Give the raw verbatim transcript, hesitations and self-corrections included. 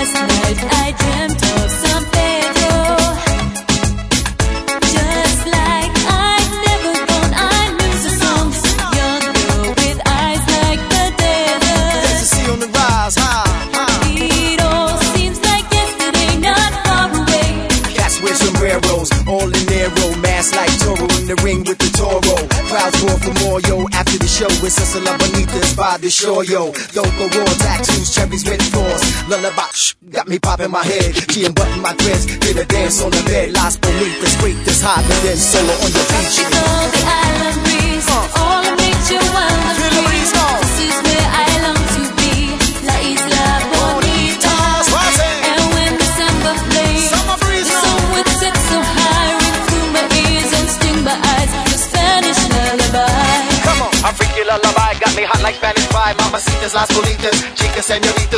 Last night I dreamt of San Pedro. Just like I'd never gone, I knew the songs. Young girl with eyes like the desert. Ecstasy on the rise, high, high. It all seems like yesterday, not far away. Cats wear sombreros, all in their row, mask like Toro in the ring with the Toro. Crowds roar for more, yo. After the show, it's us and La Bonitas by the shore, yo. Local raw tattoos, cherries with floors. Lullaby, shh, got me popping my head. Key and button my threads, did a dance on the bed. Las Bonitas, great this hot, and then solo on the beach. It's all the island breeze, all of nature wonderful. This is where I long to be, La Isla Bonita. And when December plays, the sun would set so high, ring through my ears and sting my eyes. The Spanish lullaby. Come on, I'm freaky lullaby, got me hot like Spanish fry. Mamacitas, Las Bonitas, chicas, señoritas.